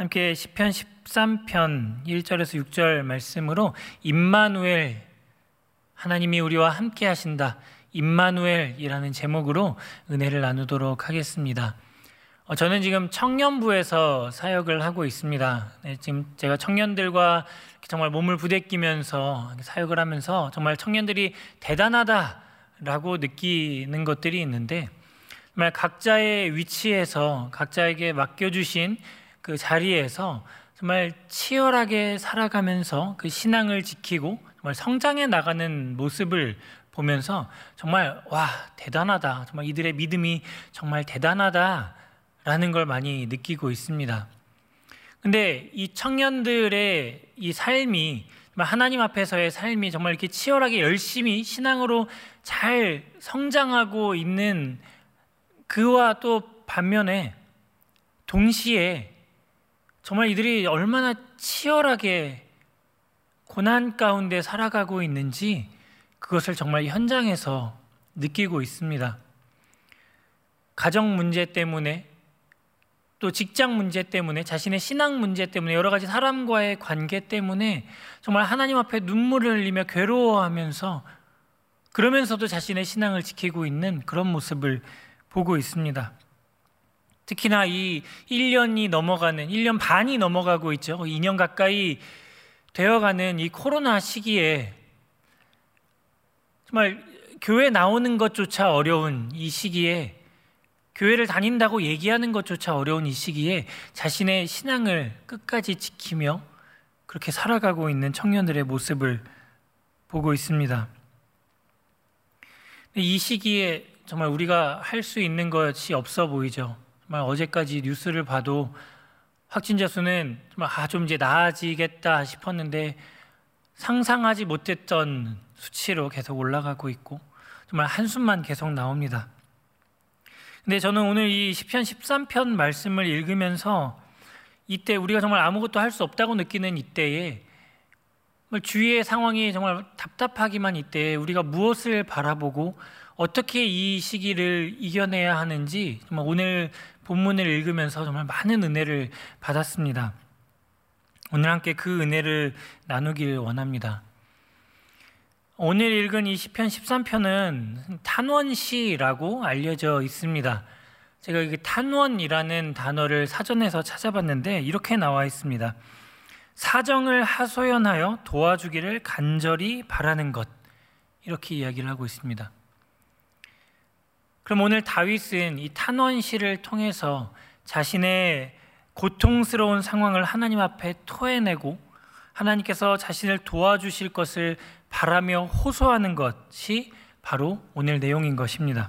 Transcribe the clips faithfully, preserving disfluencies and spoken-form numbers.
함께 시편 십삼 편 일 절에서 육 절 말씀으로 임마누엘, 하나님이 우리와 함께 하신다, 임마누엘이라는 제목으로 은혜를 나누도록 하겠습니다. 어, 저는 지금 청년부에서 사역을 하고 있습니다. 네, 지금 제가 청년들과 정말 몸을 부대끼면서 사역을 하면서 정말 청년들이 대단하다라고 느끼는 것들이 있는데, 정말 각자의 위치에서 각자에게 맡겨주신 그 자리에서 정말 치열하게 살아가면서 그 신앙을 지키고 정말 성장해 나가는 모습을 보면서 정말 와, 대단하다, 정말 이들의 믿음이 정말 대단하다라는 걸 많이 느끼고 있습니다. 근데 이 청년들의 이 삶이, 하나님 앞에서의 삶이 정말 이렇게 치열하게 열심히 신앙으로 잘 성장하고 있는 그와 또 반면에 동시에 정말 이들이 얼마나 치열하게 고난 가운데 살아가고 있는지 그것을 정말 현장에서 느끼고 있습니다. 가정 문제 때문에, 또 직장 문제 때문에, 자신의 신앙 문제 때문에, 여러 가지 사람과의 관계 때문에 정말 하나님 앞에 눈물을 흘리며 괴로워하면서, 그러면서도 자신의 신앙을 지키고 있는 그런 모습을 보고 있습니다. 특히나 이 일 년이 넘어가는, 일 년 반이 넘어가고 있죠. 이 년 가까이 되어가는 이 코로나 시기에 정말 교회 나오는 것조차 어려운 이 시기에, 교회를 다닌다고 얘기하는 것조차 어려운 이 시기에 자신의 신앙을 끝까지 지키며 그렇게 살아가고 있는 청년들의 모습을 보고 있습니다. 이 시기에 정말 우리가 할 수 있는 것이 없어 보이죠. 정말 어제까지 뉴스를 봐도 확진자 수는 정말 아, 좀 이제 나아지겠다 싶었는데 상상하지 못했던 수치로 계속 올라가고 있고 정말 한숨만 계속 나옵니다. 근데 저는 오늘 이 시편 십삼 편 말씀을 읽으면서 이때 우리가 정말 아무것도 할 수 없다고 느끼는 이때에, 주위의 상황이 정말 답답하기만 이때에 우리가 무엇을 바라보고 어떻게 이 시기를 이겨내야 하는지 정말 오늘 본문을 읽으면서 정말 많은 은혜를 받았습니다. 오늘 함께 그 은혜를 나누길 원합니다. 오늘 읽은 이 시편 십삼 편은 탄원시라고 알려져 있습니다. 제가 이 탄원이라는 단어를 사전에서 찾아봤는데 이렇게 나와 있습니다. 사정을 하소연하여 도와주기를 간절히 바라는 것, 이렇게 이야기를 하고 있습니다. 그럼 오늘 다윗은 이 탄원시를 통해서 자신의 고통스러운 상황을 하나님 앞에 토해내고 하나님께서 자신을 도와주실 것을 바라며 호소하는 것이 바로 오늘 내용인 것입니다.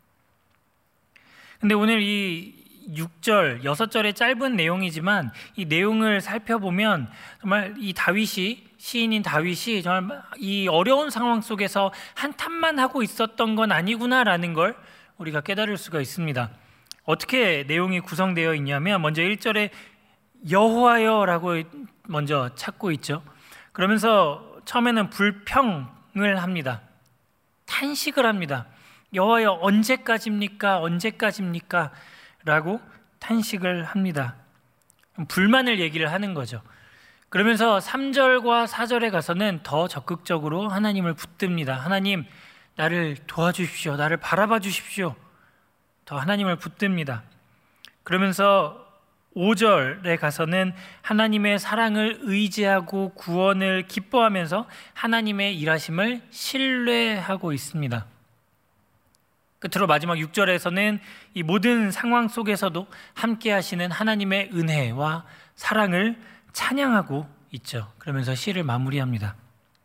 근데 오늘 이 육 절, 여섯 절의 짧은 내용이지만 이 내용을 살펴보면 정말 이 다윗이, 시인인 다윗이 정말 이 어려운 상황 속에서 한탄만 하고 있었던 건 아니구나라는 걸 우리가 깨달을 수가 있습니다. 어떻게 내용이 구성되어 있냐면, 먼저 일 절에 여호와여라고 먼저 찾고 있죠. 그러면서 처음에는 불평을 합니다. 탄식을 합니다. 여호와여, 언제까지입니까? 언제까지입니까? 라고 탄식을 합니다. 불만을 얘기를 하는 거죠. 그러면서 삼 절과 사 절에 가서는 더 적극적으로 하나님을 붙듭니다. 하나님, 나를 도와주십시오. 나를 바라봐 주십시오. 더 하나님을 붙듭니다. 그러면서 오 절에 가서는 하나님의 사랑을 의지하고 구원을 기뻐하면서 하나님의 일하심을 신뢰하고 있습니다. 끝으로 마지막 육 절에서는 이 모든 상황 속에서도 함께 하시는 하나님의 은혜와 사랑을 찬양하고 있죠. 그러면서 시를 마무리합니다.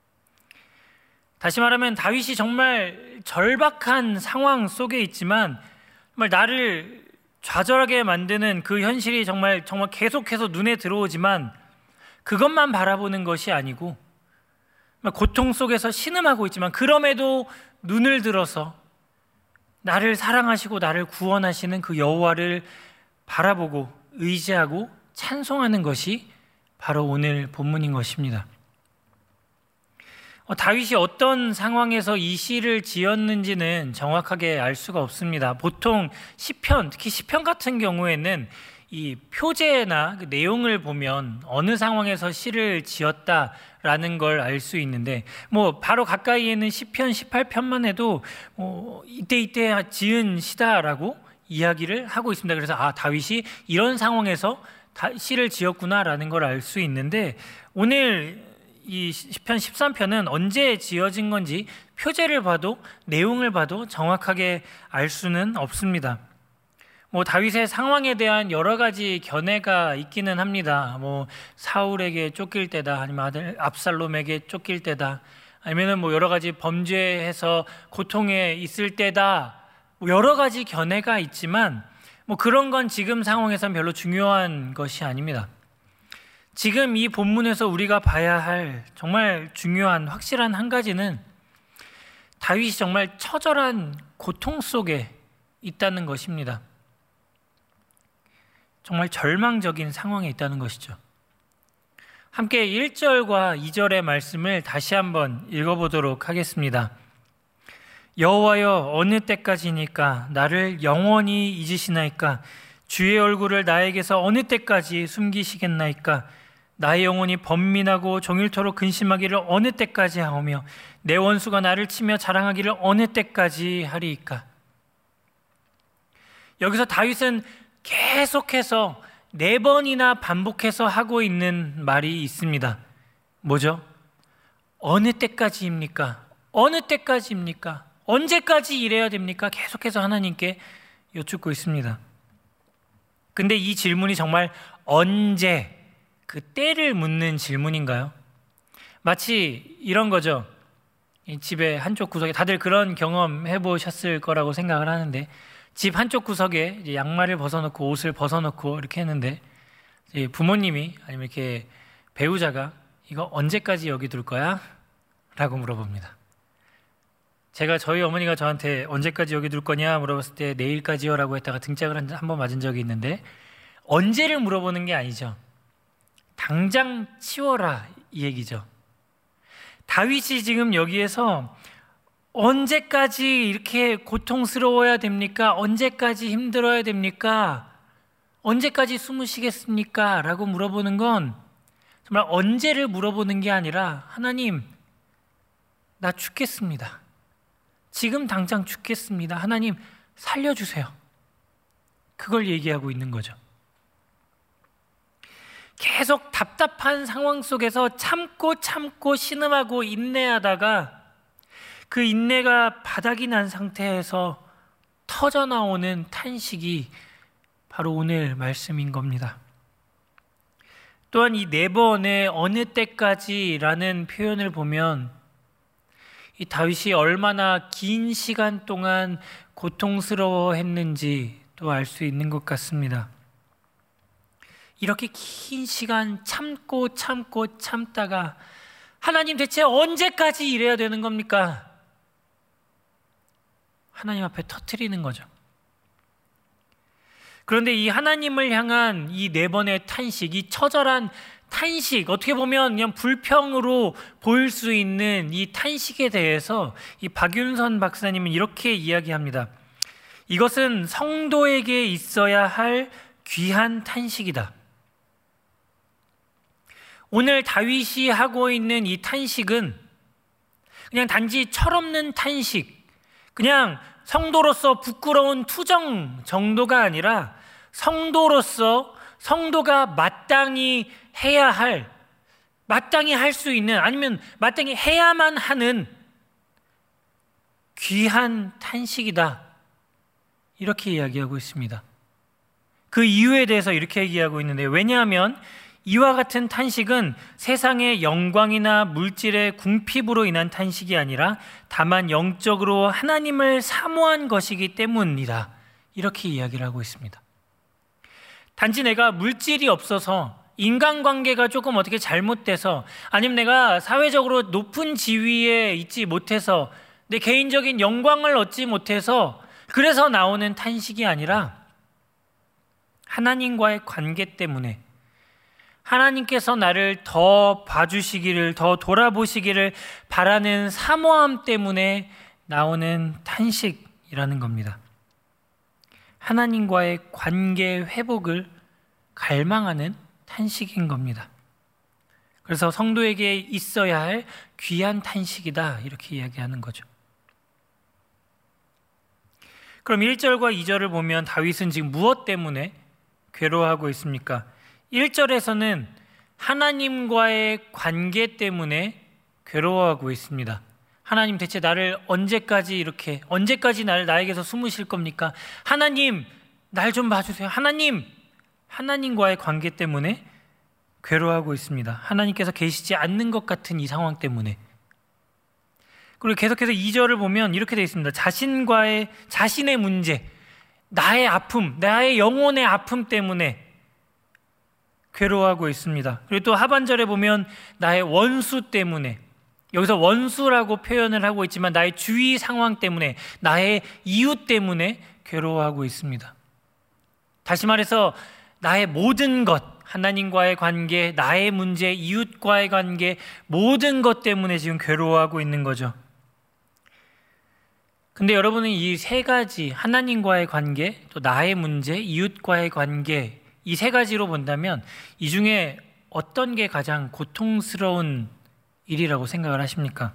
다시 말하면 다윗이 정말 절박한 상황 속에 있지만 정말 나를 좌절하게 만드는 그 현실이 정말 정말 계속해서 눈에 들어오지만 그것만 바라보는 것이 아니고 고통 속에서 신음하고 있지만 그럼에도 눈을 들어서 나를 사랑하시고 나를 구원하시는 그 여호와를 바라보고 의지하고 찬송하는 것이 바로 오늘 본문인 것입니다. 어, 다윗이 어떤 상황에서 이 시를 지었는지는 정확하게 알 수가 없습니다. 보통 시편, 특히 시편 같은 경우에는 이 표제나 그 내용을 보면 어느 상황에서 시를 지었다라는 걸 알 수 있는데, 뭐 바로 가까이에 있는 시편 십팔 편만 해도 뭐 이때 이때 지은 시다라고 이야기를 하고 있습니다. 그래서 아, 다윗이 이런 상황에서 시를 지었구나라는 걸 알 수 있는데, 오늘 이 시편 십삼 편은 언제 지어진 건지 표제를 봐도 내용을 봐도 정확하게 알 수는 없습니다. 뭐 다윗의 상황에 대한 여러 가지 견해가 있기는 합니다. 뭐 사울에게 쫓길 때다, 아니면 아들 압살롬에게 쫓길 때다, 아니면은 뭐 여러 가지 범죄해서 고통에 있을 때다, 뭐 여러 가지 견해가 있지만 뭐 그런 건 지금 상황에선 별로 중요한 것이 아닙니다. 지금 이 본문에서 우리가 봐야 할 정말 중요한 확실한 한 가지는 다윗이 정말 처절한 고통 속에 있다는 것입니다. 정말 절망적인 상황에 있다는 것이죠. 함께 일 절과 이 절의 말씀을 다시 한번 읽어보도록 하겠습니다. 여호와여, 어느 때까지니까 나를 영원히 잊으시나이까? 주의 얼굴을 나에게서 어느 때까지 숨기시겠나이까? 나의 영혼이 번민하고 종일토록 근심하기를 어느 때까지 하오며 내 원수가 나를 치며 자랑하기를 어느 때까지 하리이까? 여기서 다윗은 계속해서 네 번이나 반복해서 하고 있는 말이 있습니다. 뭐죠? 어느 때까지입니까? 어느 때까지입니까? 언제까지 이래야 됩니까? 계속해서 하나님께 여쭙고 있습니다. 근데 이 질문이 정말 언제, 그 때를 묻는 질문인가요? 마치 이런 거죠. 집에 한쪽 구석에, 다들 그런 경험 해보셨을 거라고 생각을 하는데, 집 한쪽 구석에 이제 양말을 벗어놓고 옷을 벗어놓고 이렇게 했는데, 이제 부모님이 아니면 이렇게 배우자가 이거 언제까지 여기 둘 거야? 라고 물어봅니다. 제가 저희 어머니가 저한테 언제까지 여기 둘 거냐 물어봤을 때 내일까지요 라고 했다가 등짝을 한 번 맞은 적이 있는데, 언제를 물어보는 게 아니죠. 당장 치워라, 이 얘기죠. 다윗이 지금 여기에서 언제까지 이렇게 고통스러워야 됩니까? 언제까지 힘들어야 됩니까? 언제까지 숨으시겠습니까? 라고 물어보는 건 정말 언제를 물어보는 게 아니라, 하나님, 나 죽겠습니다. 지금 당장 죽겠습니다. 하나님, 살려주세요. 그걸 얘기하고 있는 거죠. 계속 답답한 상황 속에서 참고 참고 신음하고 인내하다가 그 인내가 바닥이 난 상태에서 터져나오는 탄식이 바로 오늘 말씀인 겁니다. 또한 이 네 번의 어느 때까지라는 표현을 보면 이 다윗이 얼마나 긴 시간 동안 고통스러워했는지 또 알 수 있는 것 같습니다. 이렇게 긴 시간 참고 참고 참다가 하나님, 대체 언제까지 이래야 되는 겁니까? 하나님 앞에 터뜨리는 거죠. 그런데 이 하나님을 향한 이 네 번의 탄식, 이 처절한 탄식, 어떻게 보면 그냥 불평으로 보일 수 있는 이 탄식에 대해서 이 박윤선 박사님은 이렇게 이야기합니다. 이것은 성도에게 있어야 할 귀한 탄식이다. 오늘 다윗이 하고 있는 이 탄식은 그냥 단지 철없는 탄식, 그냥 성도로서 부끄러운 투정 정도가 아니라 성도로서 성도가 마땅히 해야 할, 마땅히 할 수 있는, 아니면 마땅히 해야만 하는 귀한 탄식이다, 이렇게 이야기하고 있습니다. 그 이유에 대해서 이렇게 얘기하고 있는데, 왜냐하면 이와 같은 탄식은 세상의 영광이나 물질의 궁핍으로 인한 탄식이 아니라 다만 영적으로 하나님을 사모한 것이기 때문이다, 이렇게 이야기를 하고 있습니다. 단지 내가 물질이 없어서, 인간관계가 조금 어떻게 잘못돼서, 아니면 내가 사회적으로 높은 지위에 있지 못해서, 내 개인적인 영광을 얻지 못해서 그래서 나오는 탄식이 아니라 하나님과의 관계 때문에, 하나님께서 나를 더 봐주시기를, 더 돌아보시기를 바라는 사모함 때문에 나오는 탄식이라는 겁니다. 하나님과의 관계 회복을 갈망하는 탄식인 겁니다. 그래서 성도에게 있어야 할 귀한 탄식이다 이렇게 이야기하는 거죠. 그럼 일 절과 이 절을 보면 다윗은 지금 무엇 때문에 괴로워하고 있습니까? 일 절에서는 하나님과의 관계 때문에 괴로워하고 있습니다. 하나님 대체 나를 언제까지 이렇게 언제까지 나를 나에게서 숨으실 겁니까? 하나님 날 좀 봐주세요. 하나님 하나님과의 관계 때문에 괴로워하고 있습니다. 하나님께서 계시지 않는 것 같은 이 상황 때문에. 그리고 계속해서 이 절을 보면 이렇게 되어 있습니다. 자신과의 자신의 문제, 나의 아픔, 나의 영혼의 아픔 때문에 괴로워하고 있습니다. 그리고 또 하반절에 보면 나의 원수 때문에, 여기서 원수라고 표현을 하고 있지만 나의 주위 상황 때문에, 나의 이웃 때문에 괴로워하고 있습니다. 다시 말해서 나의 모든 것, 하나님과의 관계, 나의 문제, 이웃과의 관계, 모든 것 때문에 지금 괴로워하고 있는 거죠. 근데 여러분은 이 세 가지, 하나님과의 관계, 또 나의 문제, 이웃과의 관계, 이 세 가지로 본다면 이 중에 어떤 게 가장 고통스러운 일이라고 생각을 하십니까?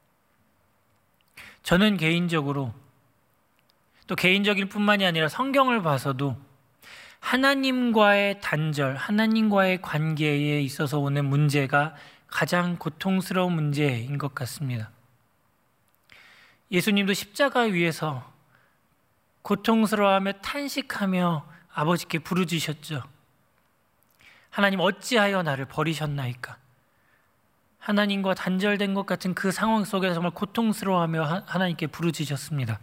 저는 개인적으로, 또 개인적일 뿐만이 아니라 성경을 봐서도 하나님과의 단절, 하나님과의 관계에 있어서 오는 문제가 가장 고통스러운 문제인 것 같습니다. 예수님도 십자가 위에서 고통스러워하며 탄식하며 아버지께 부르짖으셨죠. 하나님 어찌하여 나를 버리셨나이까? 하나님과 단절된 것 같은 그 상황 속에서 정말 고통스러워하며 하나님께 부르짖으셨습니다.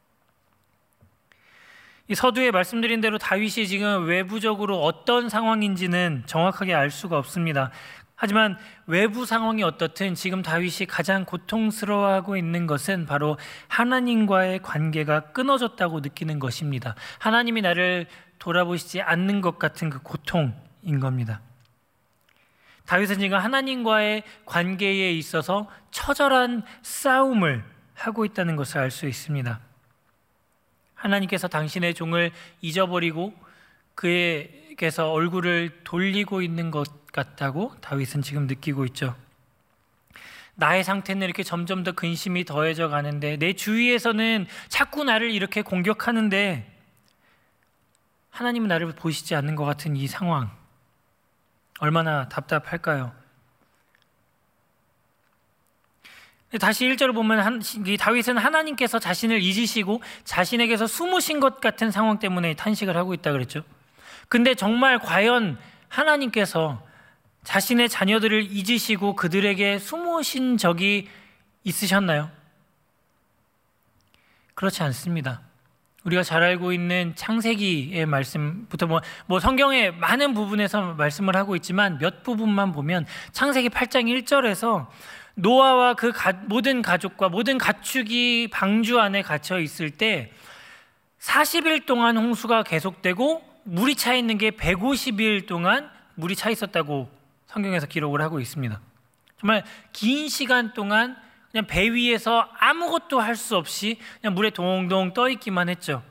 이 서두에 말씀드린 대로 다윗이 지금 외부적으로 어떤 상황인지는 정확하게 알 수가 없습니다. 하지만 외부 상황이 어떻든 지금 다윗이 가장 고통스러워하고 있는 것은 바로 하나님과의 관계가 끊어졌다고 느끼는 것입니다. 하나님이 나를 돌아보시지 않는 것 같은 그 고통인 겁니다. 다윗은 지금 하나님과의 관계에 있어서 처절한 싸움을 하고 있다는 것을 알 수 있습니다. 하나님께서 당신의 종을 잊어버리고 그에게서 얼굴을 돌리고 있는 것 같다고 다윗은 지금 느끼고 있죠. 나의 상태는 이렇게 점점 더 근심이 더해져 가는데, 내 주위에서는 자꾸 나를 이렇게 공격하는데 하나님은 나를 보시지 않는 것 같은 이 상황, 얼마나 답답할까요? 다시 일 절을 보면 한, 이 다윗은 하나님께서 자신을 잊으시고 자신에게서 숨으신 것 같은 상황 때문에 탄식을 하고 있다 그랬죠. 근데 정말 과연 하나님께서 자신의 자녀들을 잊으시고 그들에게 숨으신 적이 있으셨나요? 그렇지 않습니다. 우리가 잘 알고 있는 창세기의 말씀부터 뭐, 뭐 성경의 많은 부분에서 말씀을 하고 있지만 몇 부분만 보면 창세기 팔 장 일 절에서 노아와 그 가, 모든 가족과 모든 가축이 방주 안에 갇혀 있을 때 사십 일 동안 홍수가 계속되고 물이 차 있는 게 백오십 일 동안 물이 차 있었다고 성경에서 기록을 하고 있습니다. 정말 긴 시간 동안 그냥 배 위에서 아무것도 할 수 없이 그냥 물에 동동 떠 있기만 했죠.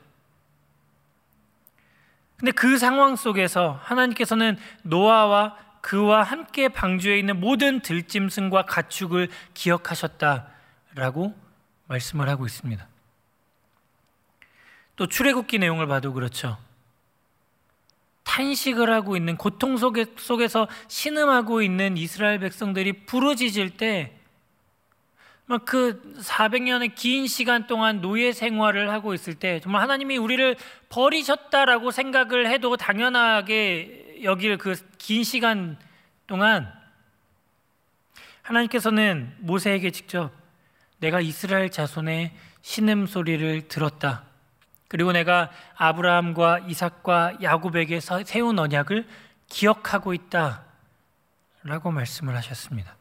근데 그 상황 속에서 하나님께서는 노아와 그와 함께 방주에 있는 모든 들짐승과 가축을 기억하셨다라고 말씀을 하고 있습니다. 또 출애굽기 내용을 봐도 그렇죠. 탄식을 하고 있는, 고통 속에, 속에서 신음하고 있는 이스라엘 백성들이 부르짖을 때 그 사백 년의 긴 시간 동안 노예 생활을 하고 있을 때 정말 하나님이 우리를 버리셨다라고 생각을 해도 당연하게 여길 그 긴 시간 동안 하나님께서는 모세에게 직접 내가 이스라엘 자손의 신음소리를 들었다. 그리고 내가 아브라함과 이삭과 야곱에게 세운 언약을 기억하고 있다 라고 말씀을 하셨습니다.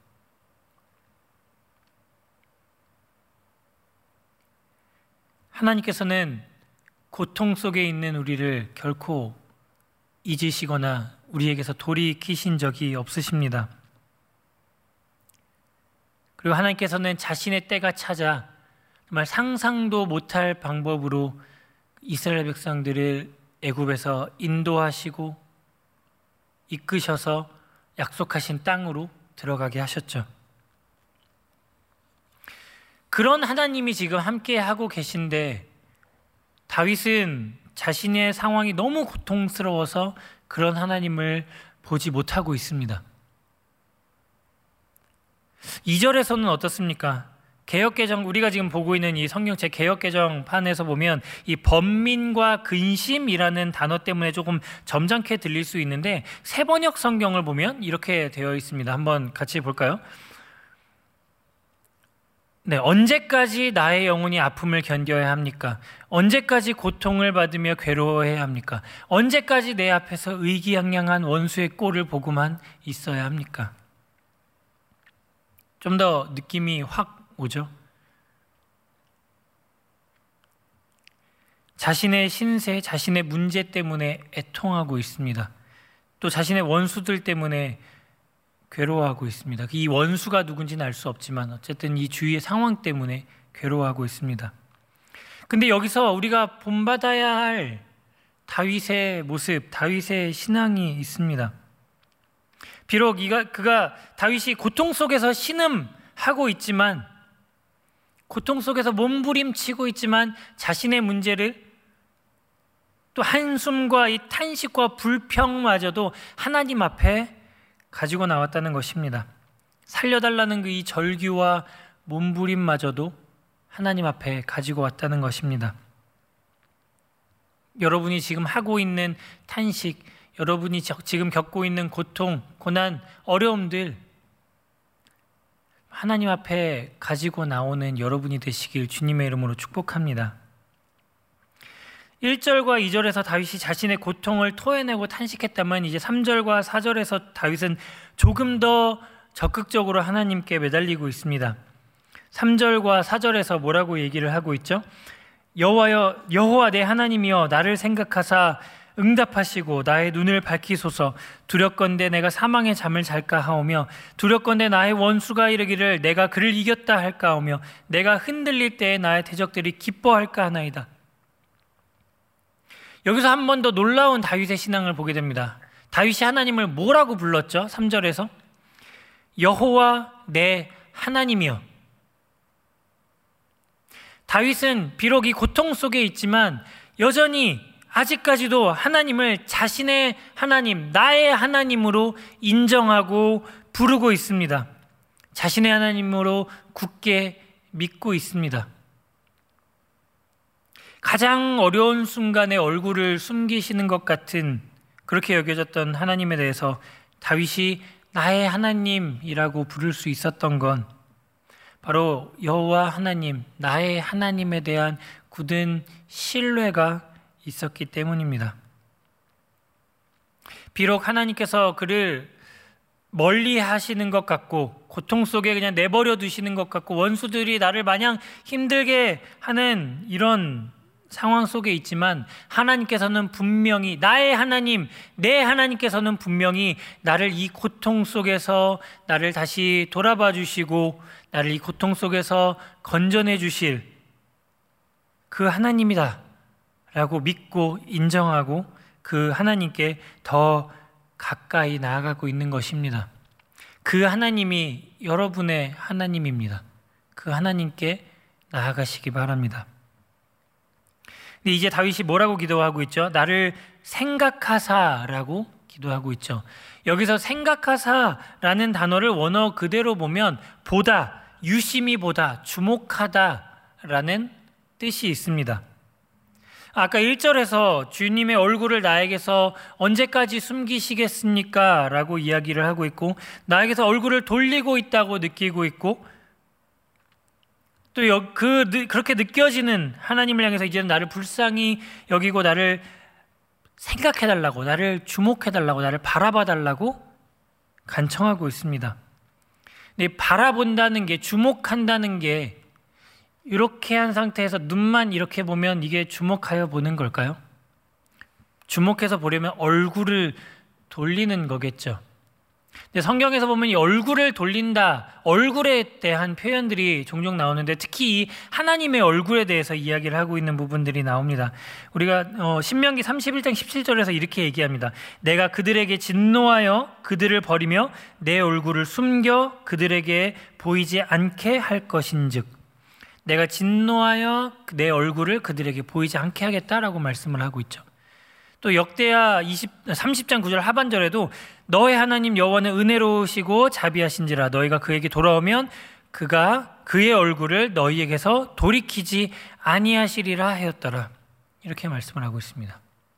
하나님께서는 고통 속에 있는 우리를 결코 잊으시거나 우리에게서 돌이키신 적이 없으십니다. 그리고 하나님께서는 자신의 때가 찾아 정말 상상도 못할 방법으로 이스라엘 백성들을 애굽에서 인도하시고 이끄셔서 약속하신 땅으로 들어가게 하셨죠. 그런 하나님이 지금 함께 하고 계신데 다윗은 자신의 상황이 너무 고통스러워서 그런 하나님을 보지 못하고 있습니다. 이 절에서는 어떻습니까? 개역개정, 우리가 지금 보고 있는 이 성경책 개역개정판에서 보면 이 번민과 근심이라는 단어 때문에 조금 점잖게 들릴 수 있는데 새번역 성경을 보면 이렇게 되어 있습니다. 한번 같이 볼까요? 네, 언제까지 나의 영혼이 아픔을 견뎌야 합니까? 언제까지 고통을 받으며 괴로워해야 합니까? 언제까지 내 앞에서 의기양양한 원수의 꼴을 보고만 있어야 합니까? 좀 더 느낌이 확 오죠? 자신의 신세, 자신의 문제 때문에 애통하고 있습니다. 또 자신의 원수들 때문에 괴로워하고 있습니다. 이 원수가 누군지는 알 수 없지만 어쨌든 이 주위의 상황 때문에 괴로워하고 있습니다. 근데 여기서 우리가 본받아야 할 다윗의 모습, 다윗의 신앙이 있습니다. 비록 이가, 그가 다윗이 고통 속에서 신음하고 있지만, 고통 속에서 몸부림치고 있지만 자신의 문제를 또 한숨과 이 탄식과 불평마저도 하나님 앞에 가지고 나왔다는 것입니다. 살려달라는 그 이 절규와 몸부림마저도 하나님 앞에 가지고 왔다는 것입니다. 여러분이 지금 하고 있는 탄식, 여러분이 지금 겪고 있는 고통, 고난, 어려움들 하나님 앞에 가지고 나오는 여러분이 되시길 주님의 이름으로 축복합니다. 일 절과 이 절에서 다윗이 자신의 고통을 토해내고 탄식했다면 이제 삼 절과 사 절에서 다윗은 조금 더 적극적으로 하나님께 매달리고 있습니다. 삼 절과 사 절에서 뭐라고 얘기를 하고 있죠? 여호와여, 여호와 내 하나님이여 나를 생각하사 응답하시고 나의 눈을 밝히소서. 두렵건대 내가 사망의 잠을 잘까 하오며 두렵건대 나의 원수가 이르기를 내가 그를 이겼다 할까 하오며 내가 흔들릴 때에 나의 대적들이 기뻐할까 하나이다. 여기서 한 번 더 놀라운 다윗의 신앙을 보게 됩니다. 다윗이 하나님을 뭐라고 불렀죠? 삼 절에서 여호와 내 하나님이여. 다윗은 비록 이 고통 속에 있지만 여전히 아직까지도 하나님을 자신의 하나님, 나의 하나님으로 인정하고 부르고 있습니다. 자신의 하나님으로 굳게 믿고 있습니다. 가장 어려운 순간에 얼굴을 숨기시는 것 같은 그렇게 여겨졌던 하나님에 대해서 다윗이 나의 하나님이라고 부를 수 있었던 건 바로 여호와 하나님, 나의 하나님에 대한 굳은 신뢰가 있었기 때문입니다. 비록 하나님께서 그를 멀리 하시는 것 같고 고통 속에 그냥 내버려 두시는 것 같고 원수들이 나를 마냥 힘들게 하는 이런 상황 속에 있지만 하나님께서는 분명히 나의 하나님, 내 하나님께서는 분명히 나를 이 고통 속에서 나를 다시 돌아봐 주시고 나를 이 고통 속에서 건져내 주실 그 하나님이다 라고 믿고 인정하고 그 하나님께 더 가까이 나아가고 있는 것입니다. 그 하나님이 여러분의 하나님입니다. 그 하나님께 나아가시기 바랍니다. 근데 이제 다윗이 뭐라고 기도하고 있죠? 나를 생각하사라고 기도하고 있죠. 여기서 생각하사라는 단어를 원어 그대로 보면 보다, 유심히 보다, 주목하다라는 뜻이 있습니다. 아까 일 절에서 주님의 얼굴을 나에게서 언제까지 숨기시겠습니까? 라고 이야기를 하고 있고 나에게서 얼굴을 돌리고 있다고 느끼고 있고 또 그 그렇게 느껴지는 하나님을 향해서 이제는 나를 불쌍히 여기고 나를 생각해달라고, 나를 주목해달라고, 나를 바라봐달라고 간청하고 있습니다. 근데 바라본다는 게, 주목한다는 게 이렇게 한 상태에서 눈만 이렇게 보면 이게 주목하여 보는 걸까요? 주목해서 보려면 얼굴을 돌리는 거겠죠. 근데 성경에서 보면 이 얼굴을 돌린다, 얼굴에 대한 표현들이 종종 나오는데 특히 이 하나님의 얼굴에 대해서 이야기를 하고 있는 부분들이 나옵니다. 우리가 어, 신명기 삼십일 장 십칠 절에서 이렇게 얘기합니다. 내가 그들에게 진노하여 그들을 버리며 내 얼굴을 숨겨 그들에게 보이지 않게 할 것인즉, 내가 진노하여 내 얼굴을 그들에게 보이지 않게 하겠다라고 말씀을 하고 있죠. 또 역대하 삼십 장 구 절 하반절에도 너의 하나님 여호와는 은혜로우시고 자비하신지라 너희가 그에게 돌아오면 그가 그의 얼굴을 너희에게서 돌이키지 아니하시리라 하였더라, 이렇게 말씀을 하고 있습니다.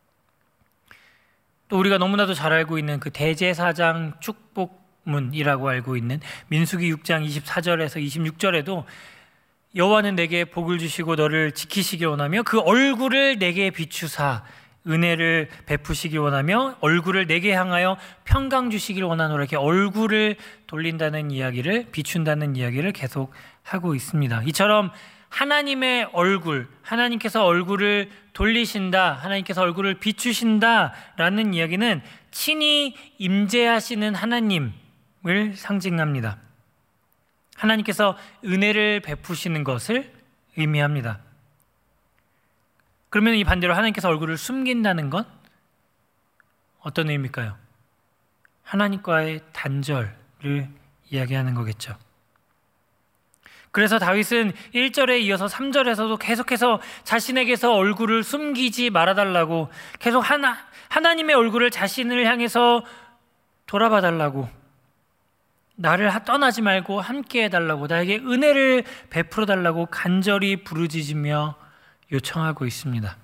또 우리가 너무나도 잘 알고 있는 그 대제사장 축복문이라고 알고 있는 민수기 육 장 이십사 절에서 이십육 절에도 여호와는 내게 복을 주시고 너를 지키시길 원하며 그 얼굴을 내게 비추사 은혜를 베푸시길 원하며 얼굴을 내게 향하여 평강 주시길 원하노라, 이렇게 얼굴을 돌린다는 이야기를, 비춘다는 이야기를 계속 하고 있습니다. 이처럼 하나님의 얼굴, 하나님께서 얼굴을 돌리신다, 하나님께서 얼굴을 비추신다라는 이야기는 친히 임재하시는 하나님을 상징합니다. 하나님께서 은혜를 베푸시는 것을 의미합니다. 그러면 이 반대로 하나님께서 얼굴을 숨긴다는 건 어떤 의미일까요? 하나님과의 단절을 이야기하는 거겠죠. 그래서 다윗은 일 절에 이어서 삼 절에서도 계속해서 자신에게서 얼굴을 숨기지 말아달라고, 계속 하나, 하나님의 얼굴을 자신을 향해서 돌아봐 달라고, 나를 떠나지 말고 함께 해달라고, 나에게 은혜를 베풀어 달라고 간절히 부르짖으며 요청하고 있습니다.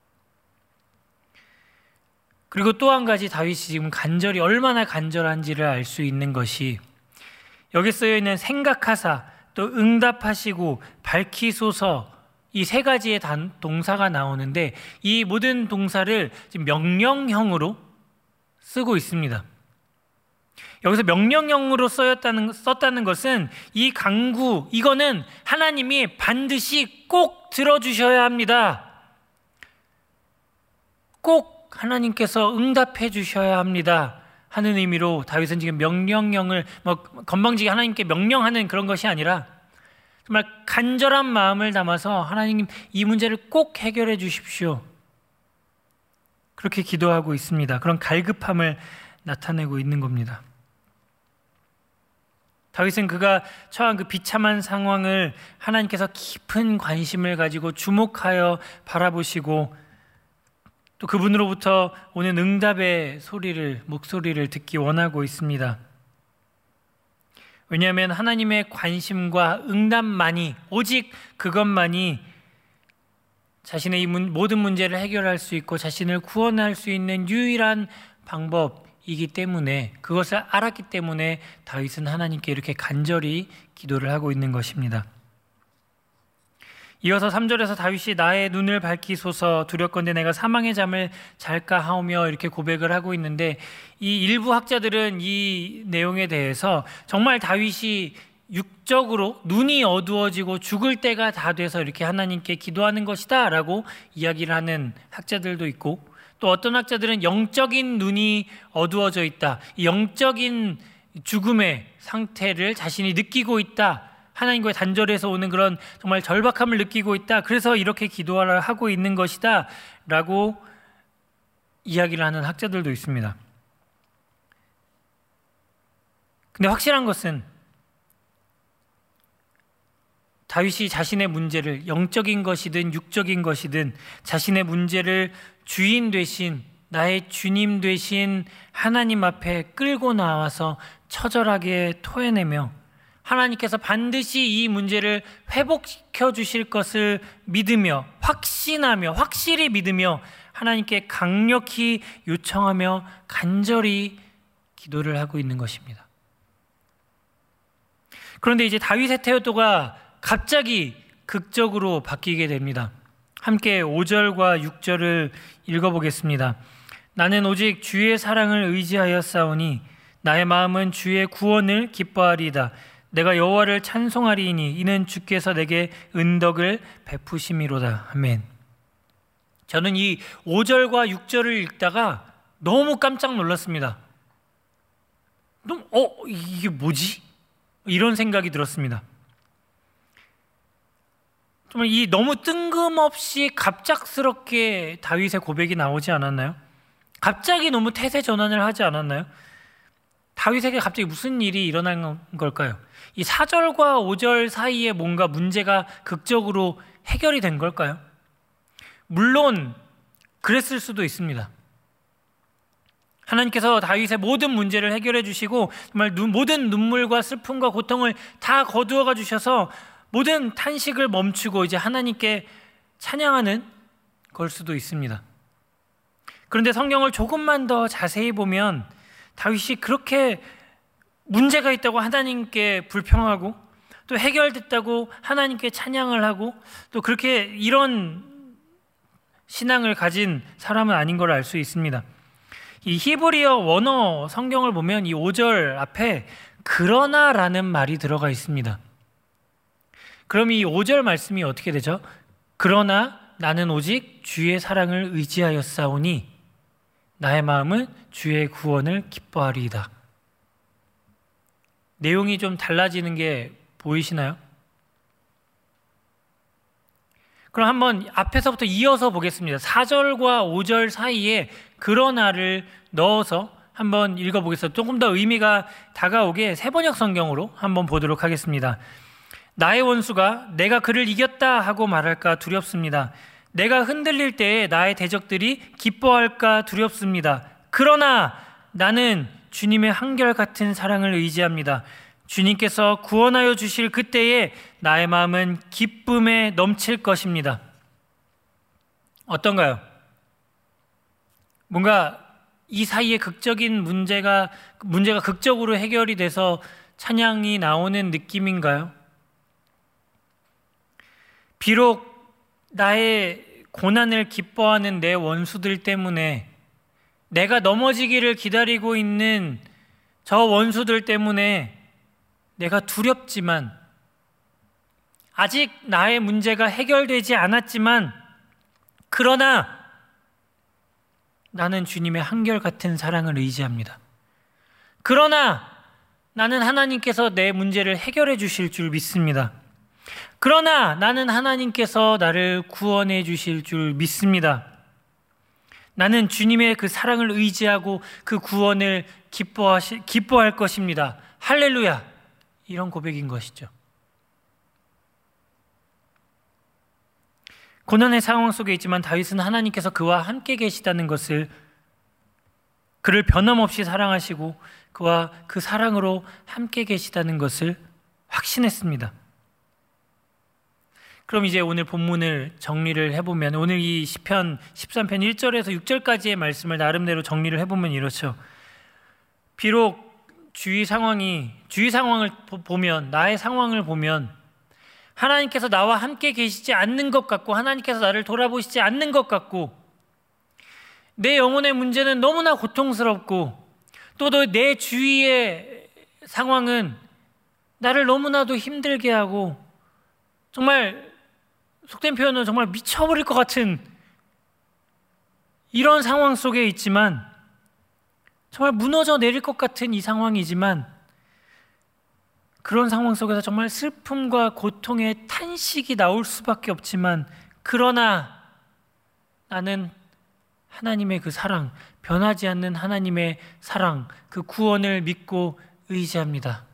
그리고 또 한 가지 다윗이 지금 간절히, 얼마나 간절한지를 알 수 있는 것이 여기 쓰여 있는 생각하사, 또 응답하시고, 밝히소서, 이 세 가지의 단, 동사가 나오는데 이 모든 동사를 지금 명령형으로 쓰고 있습니다. 여기서 명령형으로 쓰였다는, 썼다는 것은 이 강구, 이거는 하나님이 반드시 꼭 들어주셔야 합니다. 꼭 하나님께서 응답해 주셔야 합니다 하는 의미로 다윗은 지금 명령형을 뭐 건방지게 하나님께 명령하는 그런 것이 아니라 정말 간절한 마음을 담아서 하나님 이 문제를 꼭 해결해 주십시오, 그렇게 기도하고 있습니다. 그런 갈급함을 나타내고 있는 겁니다. 다윗은 그가 처한 그 비참한 상황을 하나님께서 깊은 관심을 가지고 주목하여 바라보시고 또 그분으로부터 오는 응답의 소리를, 목소리를 듣기 원하고 있습니다. 왜냐하면 하나님의 관심과 응답만이, 오직 그것만이 자신의 이 모든 문제를 해결할 수 있고 자신을 구원할 수 있는 유일한 방법이기 때문에, 그것을 알았기 때문에 다윗은 하나님께 이렇게 간절히 기도를 하고 있는 것입니다. 이어서 삼 절에서 다윗이 나의 눈을 밝히소서, 두렵건대 내가 사망의 잠을 잘까 하오며, 이렇게 고백을 하고 있는데 이 일부 학자들은 이 내용에 대해서 정말 다윗이 육적으로 눈이 어두워지고 죽을 때가 다 돼서 이렇게 하나님께 기도하는 것이다 라고 이야기를 하는 학자들도 있고, 또 어떤 학자들은 영적인 눈이 어두워져 있다, 영적인 죽음의 상태를 자신이 느끼고 있다, 하나님과의 단절에서 오는 그런 정말 절박함을 느끼고 있다, 그래서 이렇게 기도를 하고 있는 것이다 라고 이야기를 하는 학자들도 있습니다. 근데 확실한 것은 다윗이 자신의 문제를, 영적인 것이든 육적인 것이든 자신의 문제를 주인 되신, 나의 주님 되신 하나님 앞에 끌고 나와서 처절하게 토해내며 하나님께서 반드시 이 문제를 회복시켜 주실 것을 믿으며, 확신하며, 확실히 믿으며 하나님께 강력히 요청하며 간절히 기도를 하고 있는 것입니다. 그런데 이제 다윗의 태도가 갑자기 극적으로 바뀌게 됩니다. 함께 오 절과 육 절을 읽어보겠습니다. 나는 오직 주의 사랑을 의지하여 싸우니 나의 마음은 주의 구원을 기뻐하리이다. 내가 여호와를 찬송하리이니 이는 주께서 내게 은덕을 베푸심이로다. 아멘. 저는 이 오 절과 육 절을 읽다가 너무 깜짝 놀랐습니다. 너무 어 이게 뭐지? 이런 생각이 들었습니다. 정말 이 너무 뜬금없이 갑작스럽게 다윗의 고백이 나오지 않았나요? 갑자기 너무 태세 전환을 하지 않았나요? 다윗에게 갑자기 무슨 일이 일어난 걸까요? 이 사 절과 오 절 사이에 뭔가 문제가 극적으로 해결이 된 걸까요? 물론 그랬을 수도 있습니다. 하나님께서 다윗의 모든 문제를 해결해 주시고 정말 모든 눈물과 슬픔과 고통을 다 거두어가 주셔서 모든 탄식을 멈추고 이제 하나님께 찬양하는 걸 수도 있습니다. 그런데 성경을 조금만 더 자세히 보면 다윗이 그렇게 문제가 있다고 하나님께 불평하고 또 해결됐다고 하나님께 찬양을 하고 또 그렇게 이런 신앙을 가진 사람은 아닌 걸 알 수 있습니다. 이 히브리어 원어 성경을 보면 이 오 절 앞에 그러나라는 말이 들어가 있습니다. 그럼 이 오 절 말씀이 어떻게 되죠? 그러나 나는 오직 주의 사랑을 의지하였사오니 나의 마음은 주의 구원을 기뻐하리이다. 내용이 좀 달라지는 게 보이시나요? 그럼 한번 앞에서부터 이어서 보겠습니다. 사 절과 오 절 사이에 그러나를 넣어서 한번 읽어보겠습니다. 조금 더 의미가 다가오게 세번역 성경으로 한번 보도록 하겠습니다. 나의 원수가 내가 그를 이겼다 하고 말할까 두렵습니다. 내가 흔들릴 때에 나의 대적들이 기뻐할까 두렵습니다. 그러나 나는 주님의 한결같은 사랑을 의지합니다. 주님께서 구원하여 주실 그때에 나의 마음은 기쁨에 넘칠 것입니다. 어떤가요? 뭔가 이 사이에 극적인 문제가 문제가 극적으로 해결이 돼서 찬양이 나오는 느낌인가요? 비록 나의 고난을 기뻐하는 내 원수들 때문에 내가 넘어지기를 기다리고 있는 저 원수들 때문에 내가 두렵지만 아직 나의 문제가 해결되지 않았지만 그러나 나는 주님의 한결같은 사랑을 의지합니다. 그러나 나는 하나님께서 내 문제를 해결해 주실 줄 믿습니다. 그러나 나는 하나님께서 나를 구원해 주실 줄 믿습니다. 나는 주님의 그 사랑을 의지하고 그 구원을 기뻐하시, 기뻐할 것입니다. 할렐루야! 이런 고백인 것이죠. 고난의 상황 속에 있지만 다윗은 하나님께서 그와 함께 계시다는 것을, 그를 변함없이 사랑하시고 그와 그 사랑으로 함께 계시다는 것을 확신했습니다. 그럼 이제 오늘 본문을 정리를 해보면, 오늘 이 시편 십삼 편 일 절에서 육 절까지의 말씀을 나름대로 정리를 해보면 이렇죠. 비록 주위 상황이 주위 상황을 보면, 나의 상황을 보면 하나님께서 나와 함께 계시지 않는 것 같고 하나님께서 나를 돌아보시지 않는 것 같고 내 영혼의 문제는 너무나 고통스럽고 또 내 주위의 상황은 나를 너무나도 힘들게 하고 정말 속된 표현은 정말 미쳐버릴 것 같은 이런 상황 속에 있지만, 정말 무너져 내릴 것 같은 이 상황이지만 그런 상황 속에서 정말 슬픔과 고통의 탄식이 나올 수밖에 없지만 그러나 나는 하나님의 그 사랑, 변하지 않는 하나님의 사랑, 그 구원을 믿고 의지합니다.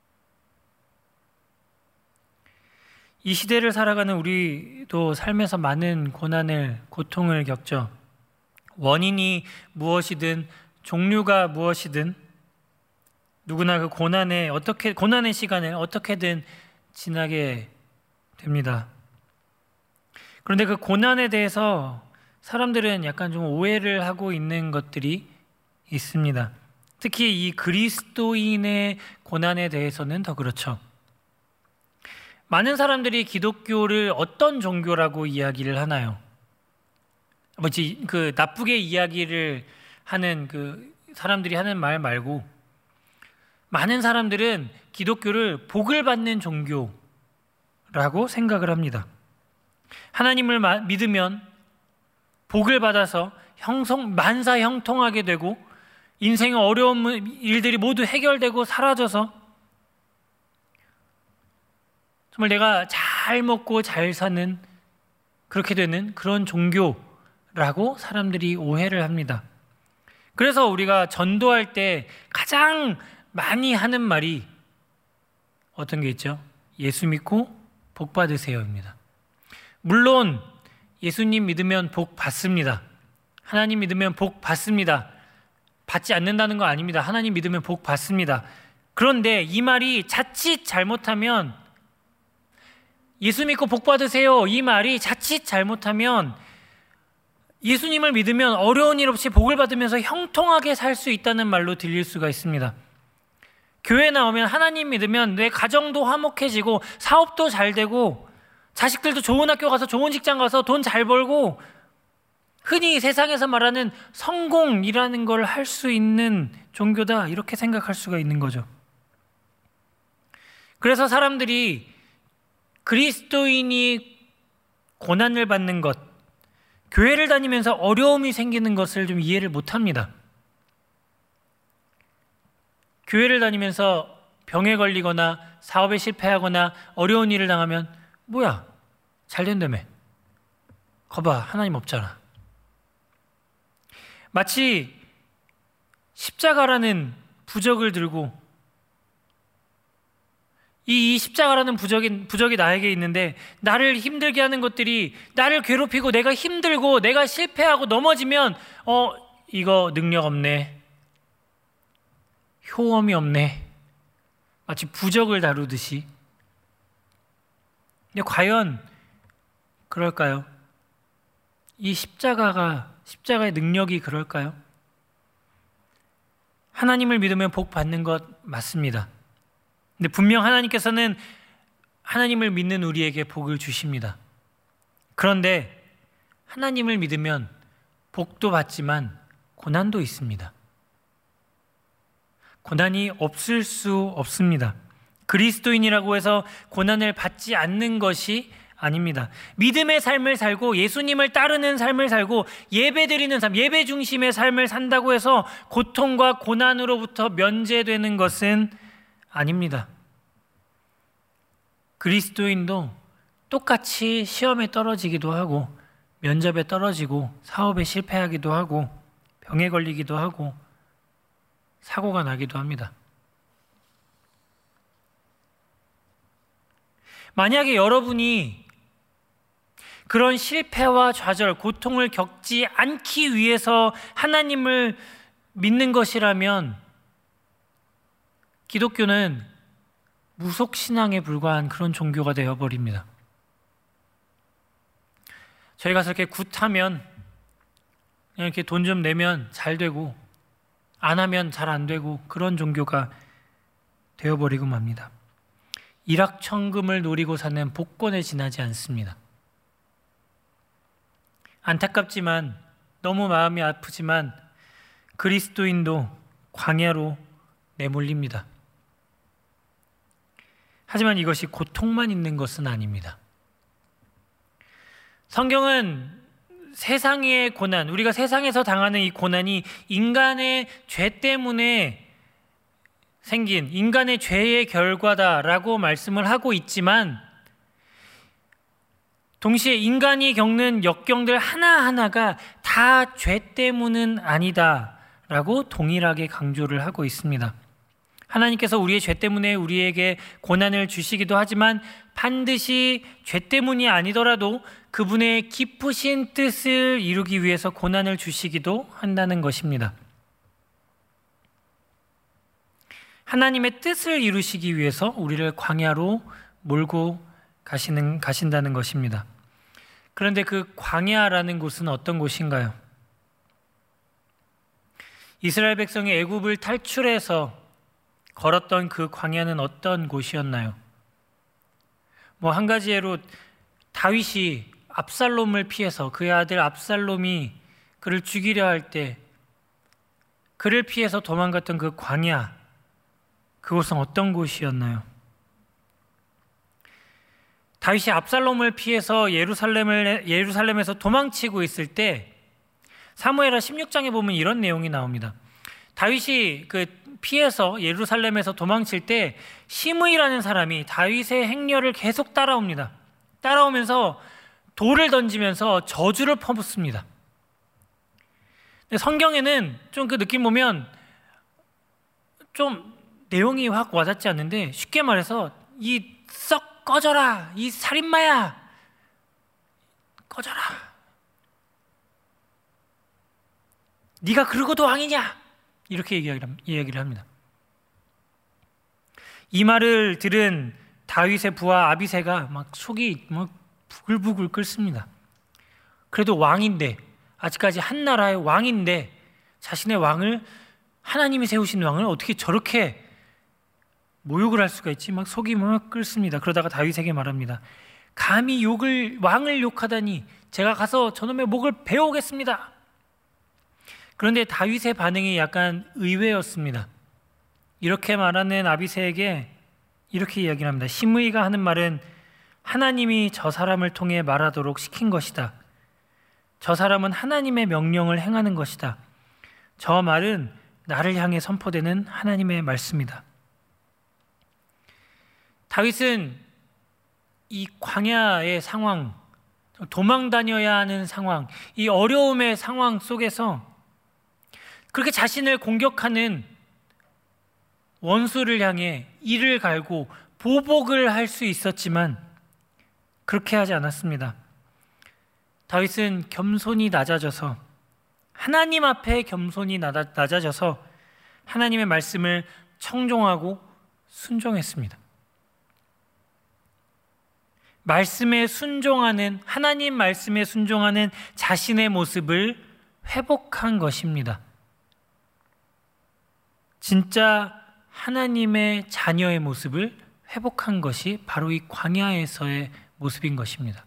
이 시대를 살아가는 우리도 삶에서 많은 고난을, 고통을 겪죠. 원인이 무엇이든 종류가 무엇이든 누구나 그 고난에 어떻게 고난의 시간을 어떻게든 지나게 됩니다. 그런데 그 고난에 대해서 사람들은 약간 좀 오해를 하고 있는 것들이 있습니다. 특히 이 그리스도인의 고난에 대해서는 더 그렇죠. 많은 사람들이 기독교를 어떤 종교라고 이야기를 하나요? 뭐지, 그 나쁘게 이야기를 하는 그 사람들이 하는 말 말고 많은 사람들은 기독교를 복을 받는 종교라고 생각을 합니다. 하나님을 믿으면 복을 받아서 형성 만사 형통하게 되고 인생의 어려운 일들이 모두 해결되고 사라져서 정말 내가 잘 먹고 잘 사는, 그렇게 되는 그런 종교라고 사람들이 오해를 합니다. 그래서 우리가 전도할 때 가장 많이 하는 말이 어떤 게 있죠? 예수 믿고 복 받으세요입니다. 물론 예수님 믿으면 복 받습니다. 하나님 믿으면 복 받습니다. 받지 않는다는 거 아닙니다. 하나님 믿으면 복 받습니다. 그런데 이 말이 자칫 잘못하면, 예수 믿고 복 받으세요, 이 말이 자칫 잘못하면 예수님을 믿으면 어려운 일 없이 복을 받으면서 형통하게 살 수 있다는 말로 들릴 수가 있습니다. 교회 나오면 하나님 믿으면 내 가정도 화목해지고 사업도 잘 되고 자식들도 좋은 학교 가서 좋은 직장 가서 돈 잘 벌고 흔히 세상에서 말하는 성공이라는 걸 할 수 있는 종교다, 이렇게 생각할 수가 있는 거죠. 그래서 사람들이 그리스도인이 고난을 받는 것, 교회를 다니면서 어려움이 생기는 것을 좀 이해를 못합니다. 교회를 다니면서 병에 걸리거나 사업에 실패하거나 어려운 일을 당하면 뭐야, 잘 된다며, 거봐 하나님 없잖아. 마치 십자가라는 부적을 들고 이 십자가라는 부적이, 부적이 나에게 있는데 나를 힘들게 하는 것들이, 나를 괴롭히고 내가 힘들고 내가 실패하고 넘어지면 어 이거 능력 없네, 효험이 없네, 마치 부적을 다루듯이. 근데 과연 그럴까요? 이 십자가가, 십자가의 능력이 그럴까요? 하나님을 믿으면 복 받는 것 맞습니다. 근데 분명 하나님께서는 하나님을 믿는 우리에게 복을 주십니다. 그런데 하나님을 믿으면 복도 받지만 고난도 있습니다. 고난이 없을 수 없습니다. 그리스도인이라고 해서 고난을 받지 않는 것이 아닙니다. 믿음의 삶을 살고 예수님을 따르는 삶을 살고 예배드리는 삶, 예배 중심의 삶을 산다고 해서 고통과 고난으로부터 면제되는 것은 아닙니다. 그리스도인도 똑같이 시험에 떨어지기도 하고 면접에 떨어지고 사업에 실패하기도 하고 병에 걸리기도 하고 사고가 나기도 합니다. 만약에 여러분이 그런 실패와 좌절, 고통을 겪지 않기 위해서 하나님을 믿는 것이라면 기독교는 무속신앙에 불과한 그런 종교가 되어버립니다. 저희가 그렇게 굿하면 그냥 이렇게 돈 좀 내면 잘 되고 안 하면 잘 안 되고 그런 종교가 되어버리고 맙니다. 일확천금을 노리고 사는 복권에 지나지 않습니다. 안타깝지만, 너무 마음이 아프지만 그리스도인도 광야로 내몰립니다. 하지만 이것이 고통만 있는 것은 아닙니다. 성경은 세상의 고난, 우리가 세상에서 당하는 이 고난이 인간의 죄 때문에 생긴, 인간의 죄의 결과다라고 말씀을 하고 있지만 동시에 인간이 겪는 역경들 하나하나가 다 죄 때문은 아니다라고 동일하게 강조를 하고 있습니다. 하나님께서 우리의 죄 때문에 우리에게 고난을 주시기도 하지만 반드시 죄 때문이 아니더라도 그분의 깊으신 뜻을 이루기 위해서 고난을 주시기도 한다는 것입니다. 하나님의 뜻을 이루시기 위해서 우리를 광야로 몰고 가시는, 가신다는 것입니다. 그런데 그 광야라는 곳은 어떤 곳인가요? 이스라엘 백성이 애굽을 탈출해서 걸었던 그 광야는 어떤 곳이었나요? 뭐 한 가지 예로 다윗이 압살롬을 피해서, 그의 아들 압살롬이 그를 죽이려 할 때 그를 피해서 도망갔던 그 광야, 그곳은 어떤 곳이었나요? 다윗이 압살롬을 피해서 예루살렘을, 예루살렘에서 도망치고 있을 때 사무엘하 십육 장에 보면 이런 내용이 나옵니다. 다윗이 그 피해서 예루살렘에서 도망칠 때 시므이라는 사람이 다윗의 행렬을 계속 따라옵니다. 따라오면서 돌을 던지면서 저주를 퍼붓습니다. 근데 성경에는 좀 그 느낌 보면 좀 내용이 확 와닿지 않는데, 쉽게 말해서 이 썩 꺼져라, 이 살인마야, 꺼져라, 네가 그러고도 왕이냐, 이렇게 이야기를 합니다. 이 말을 들은 다윗의 부하 아비새가 막 속이 막 부글부글 끓습니다. 그래도 왕인데, 아직까지 한 나라의 왕인데 자신의 왕을, 하나님이 세우신 왕을 어떻게 저렇게 모욕을 할 수가 있지? 막 속이 막 끓습니다. 그러다가 다윗에게 말합니다. 감히 욕을, 왕을 욕하다니, 제가 가서 저놈의 목을 베어오겠습니다. 그런데 다윗의 반응이 약간 의외였습니다. 이렇게 말하는 아비새에게 이렇게 이야기를 합니다. 시므이가 하는 말은 하나님이 저 사람을 통해 말하도록 시킨 것이다. 저 사람은 하나님의 명령을 행하는 것이다. 저 말은 나를 향해 선포되는 하나님의 말씀이다. 다윗은 이 광야의 상황, 도망 다녀야 하는 상황, 이 어려움의 상황 속에서 그렇게 자신을 공격하는 원수를 향해 이를 갈고 보복을 할 수 있었지만 그렇게 하지 않았습니다. 다윗은 겸손히 낮아져서, 하나님 앞에 겸손히 낮아져서 하나님의 말씀을 청종하고 순종했습니다. 말씀에 순종하는, 하나님 말씀에 순종하는 자신의 모습을 회복한 것입니다. 진짜 하나님의 자녀의 모습을 회복한 것이 바로 이 광야에서의 모습인 것입니다.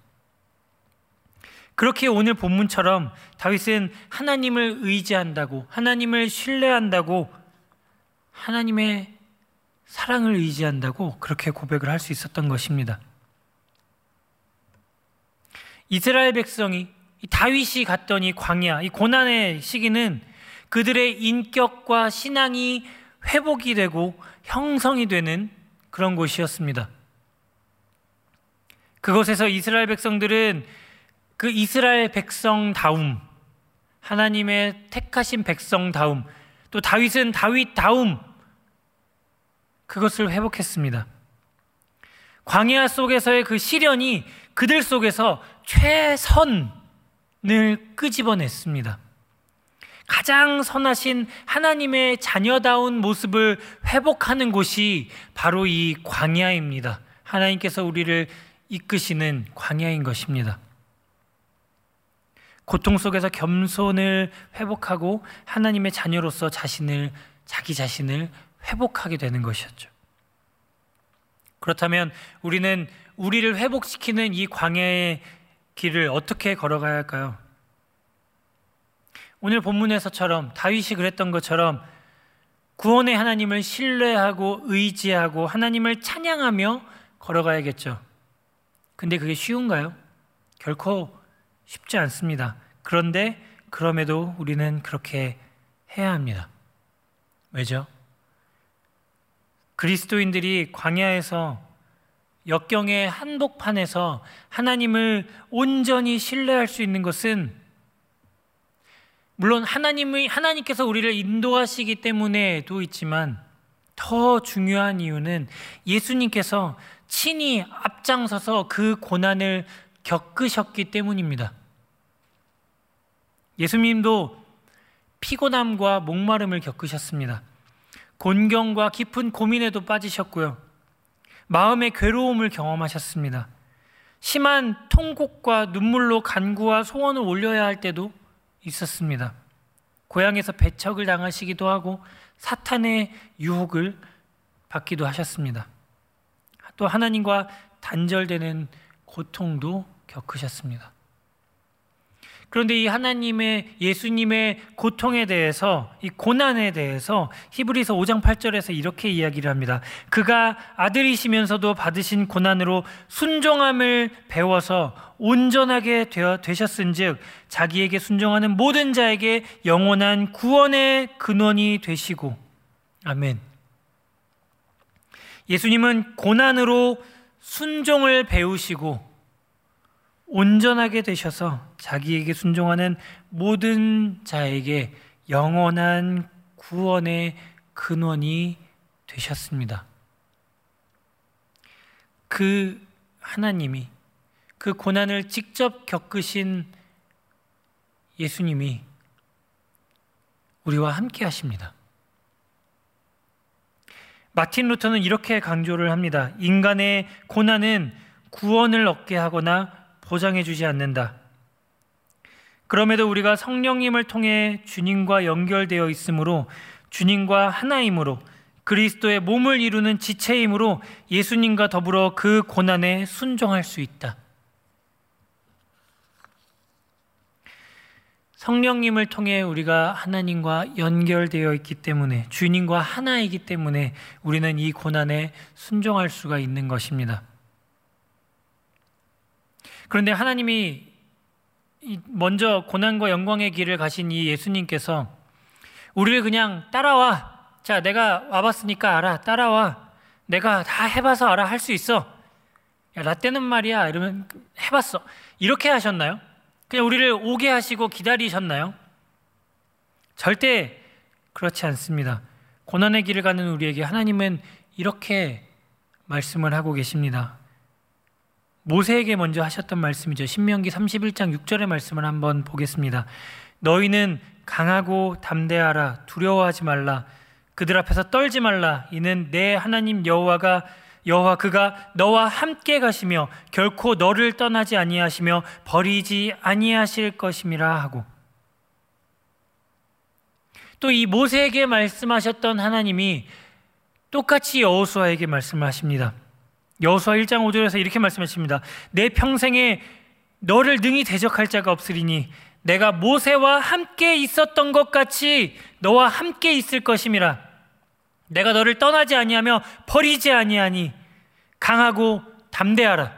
그렇게 오늘 본문처럼 다윗은 하나님을 의지한다고, 하나님을 신뢰한다고, 하나님의 사랑을 의지한다고 그렇게 고백을 할 수 있었던 것입니다. 이스라엘 백성이, 다윗이 갔던 이 광야, 이 고난의 시기는 그들의 인격과 신앙이 회복이 되고 형성이 되는 그런 곳이었습니다. 그곳에서 이스라엘 백성들은 그 이스라엘 백성다움, 하나님의 택하신 백성다움, 또 다윗은 다윗다움, 그것을 회복했습니다. 광야 속에서의 그 시련이 그들 속에서 최선을 끄집어냈습니다. 가장 선하신 하나님의 자녀다운 모습을 회복하는 곳이 바로 이 광야입니다. 하나님께서 우리를 이끄시는 광야인 것입니다. 고통 속에서 겸손을 회복하고 하나님의 자녀로서 자신을, 자기 자신을 회복하게 되는 것이었죠. 그렇다면 우리는 우리를 회복시키는 이 광야의 길을 어떻게 걸어가야 할까요? 오늘 본문에서처럼, 다윗이 그랬던 것처럼 구원의 하나님을 신뢰하고 의지하고 하나님을 찬양하며 걸어가야겠죠. 근데 그게 쉬운가요? 결코 쉽지 않습니다. 그런데 그럼에도 우리는 그렇게 해야 합니다. 왜죠? 그리스도인들이 광야에서, 역경의 한복판에서 하나님을 온전히 신뢰할 수 있는 것은, 물론 하나님의, 하나님께서 우리를 인도하시기 때문에도 있지만 더 중요한 이유는 예수님께서 친히 앞장서서 그 고난을 겪으셨기 때문입니다. 예수님도 피곤함과 목마름을 겪으셨습니다. 곤경과 깊은 고민에도 빠지셨고요. 마음의 괴로움을 경험하셨습니다. 심한 통곡과 눈물로 간구와 소원을 올려야 할 때도 있었습니다. 고향에서 배척을 당하시기도 하고 사탄의 유혹을 받기도 하셨습니다. 또 하나님과 단절되는 고통도 겪으셨습니다. 그런데 이 하나님의 예수님의 고통에 대해서, 이 고난에 대해서 히브리서 오 장 팔 절에서 이렇게 이야기를 합니다. 그가 아들이시면서도 받으신 고난으로 순종함을 배워서 온전하게 되어 되셨은즉 자기에게 순종하는 모든 자에게 영원한 구원의 근원이 되시고. 아멘. 예수님은 고난으로 순종을 배우시고 온전하게 되셔서 자기에게 순종하는 모든 자에게 영원한 구원의 근원이 되셨습니다. 그 하나님이, 그 고난을 직접 겪으신 예수님이 우리와 함께 하십니다. 마틴 루터는 이렇게 강조를 합니다. 인간의 고난은 구원을 얻게 하거나 보장해 주지 않는다. 그럼에도 우리가 성령님을 통해 주님과 연결되어 있으므로, 주님과 하나이므로, 그리스도의 몸을 이루는 지체이므로 예수님과 더불어 그 고난에 순종할 수 있다. 성령님을 통해 우리가 하나님과 연결되어 있기 때문에, 주님과 하나이기 때문에 우리는 이 고난에 순종할 수가 있는 것입니다. 그런데 하나님이 먼저 고난과 영광의 길을 가신 이 예수님께서 우리를 그냥 따라와, 자 내가 와봤으니까 알아, 따라와, 내가 다 해봐서 알아, 할 수 있어, 야 라떼는 말이야 이러면 해봤어, 이렇게 하셨나요? 그냥 우리를 오게 하시고 기다리셨나요? 절대 그렇지 않습니다. 고난의 길을 가는 우리에게 하나님은 이렇게 말씀을 하고 계십니다. 모세에게 먼저 하셨던 말씀이죠. 신명기 삼십일 장 육 절의 말씀을 한번 보겠습니다. 너희는 강하고 담대하라, 두려워하지 말라, 그들 앞에서 떨지 말라. 이는 내 하나님 여호와가 여호와 그가 너와 함께 가시며 결코 너를 떠나지 아니하시며 버리지 아니하실 것임이라 하고, 또 이 모세에게 말씀하셨던 하나님이 똑같이 여호수아에게 말씀하십니다. 여호수아 일 장 오 절에서 이렇게 말씀하십니다. 내 평생에 너를 능히 대적할 자가 없으리니 내가 모세와 함께 있었던 것 같이 너와 함께 있을 것임이라. 내가 너를 떠나지 아니하며 버리지 아니하니 강하고 담대하라.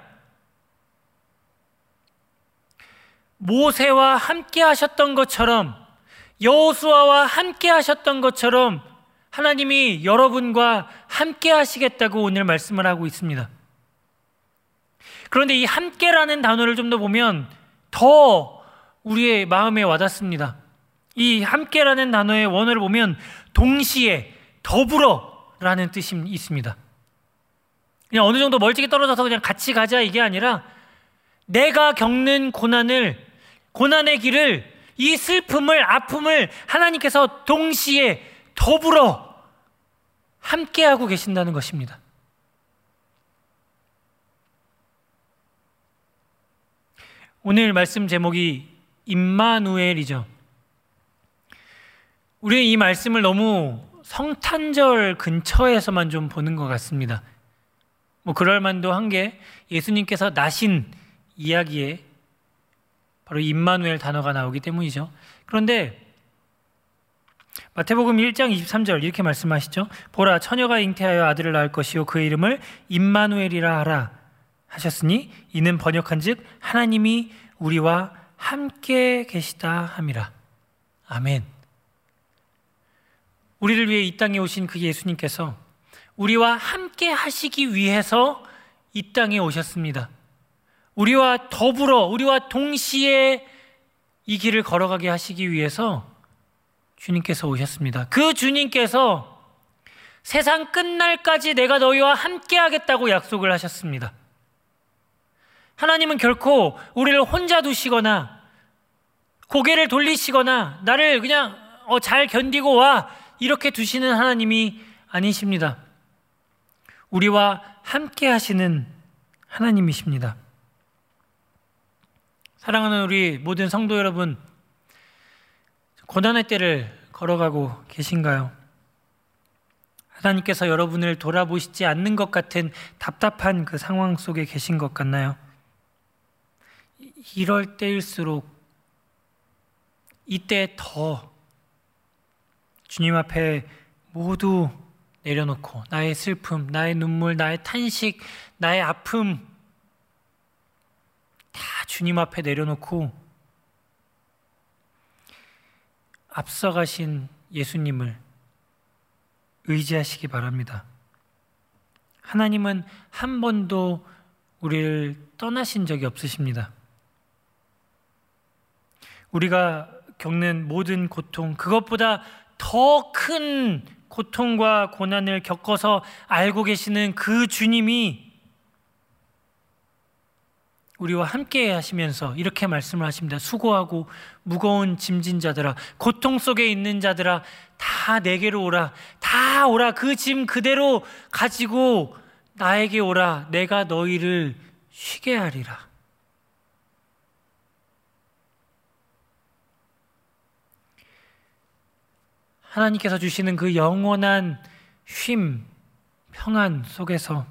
모세와 함께 하셨던 것처럼, 여호수아와 함께 하셨던 것처럼 하나님이 여러분과 함께 하시겠다고 오늘 말씀을 하고 있습니다. 그런데 이 함께라는 단어를 좀 더 보면 더 우리의 마음에 와닿습니다. 이 함께라는 단어의 원어를 보면 동시에, 더불어라는 뜻이 있습니다. 그냥 어느 정도 멀찍이 떨어져서 그냥 같이 가자 이게 아니라, 내가 겪는 고난을, 고난의 길을, 이 슬픔을, 아픔을 하나님께서 동시에 더불어 함께하고 계신다는 것입니다. 오늘 말씀 제목이 임마누엘이죠. 우리는 이 말씀을 너무 성탄절 근처에서만 좀 보는 것 같습니다. 뭐 그럴 만도 한 게 예수님께서 나신 이야기에 바로 임마누엘 단어가 나오기 때문이죠. 그런데 마태복음 일 장 이십삼 절 이렇게 말씀하시죠. 보라, 처녀가 잉태하여 아들을 낳을 것이요 그 이름을 임마누엘이라 하라 하셨으니 이는 번역한즉 하나님이 우리와 함께 계시다 함이라. 아멘. 우리를 위해 이 땅에 오신 그 예수님께서 우리와 함께 하시기 위해서 이 땅에 오셨습니다. 우리와 더불어, 우리와 동시에 이 길을 걸어가게 하시기 위해서 주님께서 오셨습니다. 그 주님께서 세상 끝날까지 내가 너희와 함께 하겠다고 약속을 하셨습니다. 하나님은 결코 우리를 혼자 두시거나 고개를 돌리시거나 나를 그냥 어, 잘 견디고 와 이렇게 두시는 하나님이 아니십니다. 우리와 함께 하시는 하나님이십니다. 사랑하는 우리 모든 성도 여러분, 고난의 때를 걸어가고 계신가요? 하나님께서 여러분을 돌아보시지 않는 것 같은 답답한 그 상황 속에 계신 것 같나요? 이럴 때일수록 이때 더 주님 앞에 모두 내려놓고 나의 슬픔, 나의 눈물, 나의 탄식, 나의 아픔 다 주님 앞에 내려놓고 앞서가신 예수님을 의지하시기 바랍니다. 하나님은 한 번도 우리를 떠나신 적이 없으십니다. 우리가 겪는 모든 고통, 그것보다 더 큰 고통과 고난을 겪어서 알고 계시는 그 주님이 우리와 함께 하시면서 이렇게 말씀을 하십니다. 수고하고 무거운 짐진 자들아, 고통 속에 있는 자들아, 다 내게로 오라. 다 오라. 그 짐 그대로 가지고 나에게 오라. 내가 너희를 쉬게 하리라. 하나님께서 주시는 그 영원한 쉼, 평안 속에서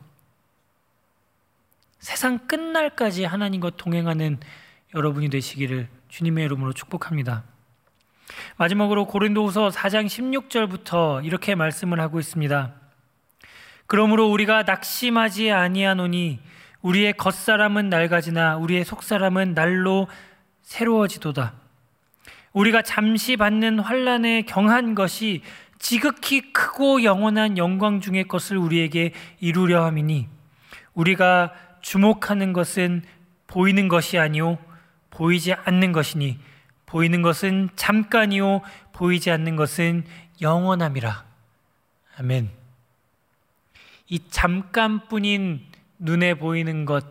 세상 끝날까지 하나님과 동행하는 여러분이 되시기를 주님의 이름으로 축복합니다. 마지막으로 고린도후서 사 장 십육 절부터 이렇게 말씀을 하고 있습니다. 그러므로 우리가 낙심하지 아니하노니 우리의 겉사람은 낡아지나 우리의 속사람은 날로 새로워지도다. 우리가 잠시 받는 환난에 경한 것이 지극히 크고 영원한 영광 중의 것을 우리에게 이루려 함이니 우리가 주목하는 것은 보이는 것이 아니요 보이지 않는 것이니 보이는 것은 잠깐이요 보이지 않는 것은 영원함이라. 아멘. 이 잠깐뿐인 눈에 보이는 것,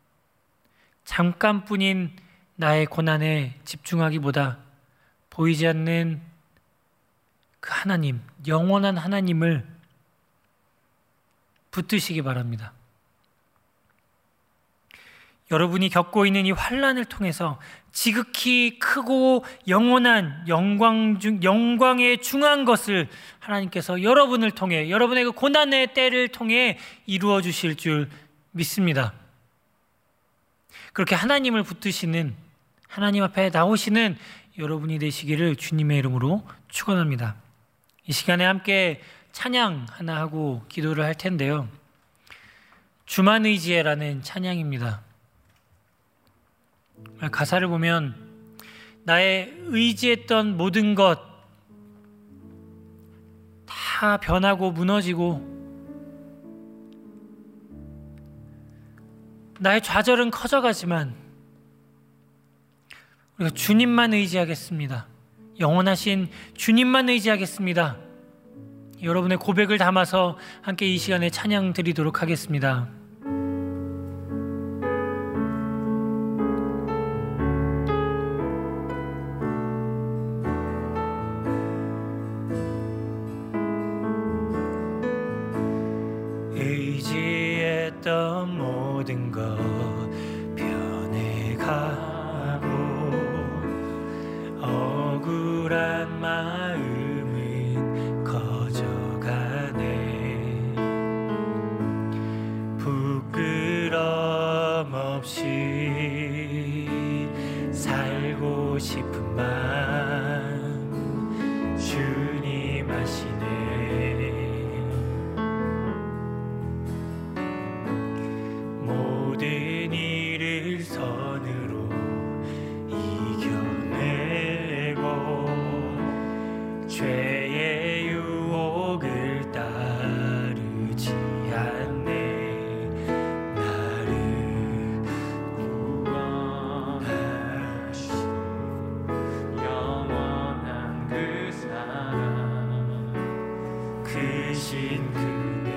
잠깐뿐인 나의 고난에 집중하기보다 보이지 않는 그 하나님, 영원한 하나님을 붙드시기 바랍니다. 여러분이 겪고 있는 이 환난을 통해서 지극히 크고 영원한 영광 중, 영광에 중한 것을 하나님께서 여러분을 통해, 여러분의 그 고난의 때를 통해 이루어 주실 줄 믿습니다. 그렇게 하나님을 붙드시는, 하나님 앞에 나오시는 여러분이 되시기를 주님의 이름으로 축원합니다. 이 시간에 함께 찬양 하나 하고 기도를 할 텐데요. 주만 의지해라는 찬양입니다. 가사를 보면 나의 의지했던 모든 것 다 변하고 무너지고 나의 좌절은 커져가지만 우리가 주님만 의지하겠습니다. 영원하신 주님만 의지하겠습니다. 여러분의 고백을 담아서 함께 이 시간에 찬양 드리도록 하겠습니다. 의지했던 모든 것 변해가고 억울한 마음은 커져가네. 부끄럼 없이 살고 싶은 마음 주님 아시네. 모든 일을 선으로 이겨내고 죄의 유혹을 따르지 않네. 나를 구원하신 영원한 그 사랑 크신 그네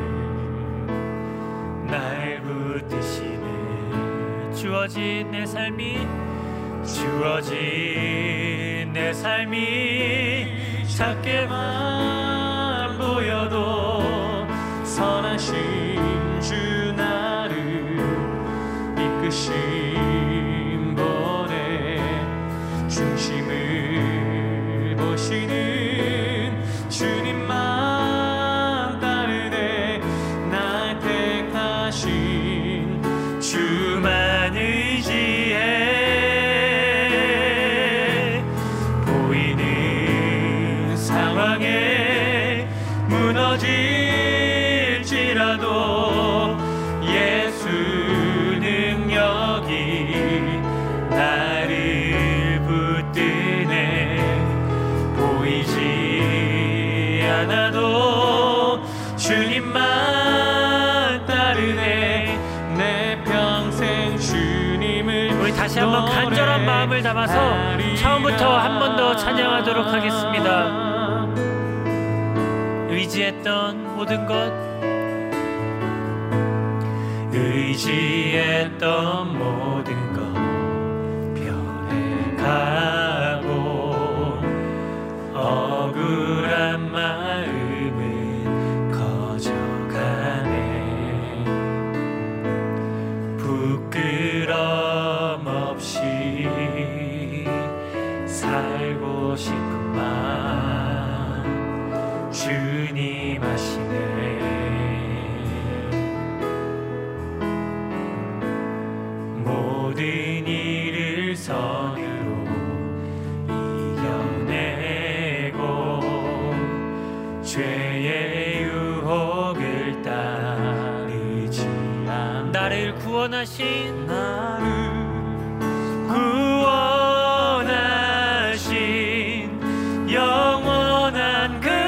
날 붙드시네. 주어진 내 삶이 주어진 내 삶이 작게만 보여도 선하신 주 나를 이끄신 분의 중심을 보시는 주님만 따르네. 날 택하신 주만 의지해. 할지라도 예수 능력이 나를 붙드네. 보이지 않아도 주님만 따르네. 내 평생 주님을. 우리 다시 한번 간절한 마음을 담아서 처음부터 한 번 더 찬양하도록 하겠습니다. 의지했던 모든 것, 의지했던 모든 것 변해가고 억울한 마음은 커져가네. 부끄럼 없이 살고 싶은 마음 주님 아시네. 모든 일을 선으로 이겨내고 죄의 유혹을 따르지 않고 나를 구원하신 나를 구원하신 영원한 그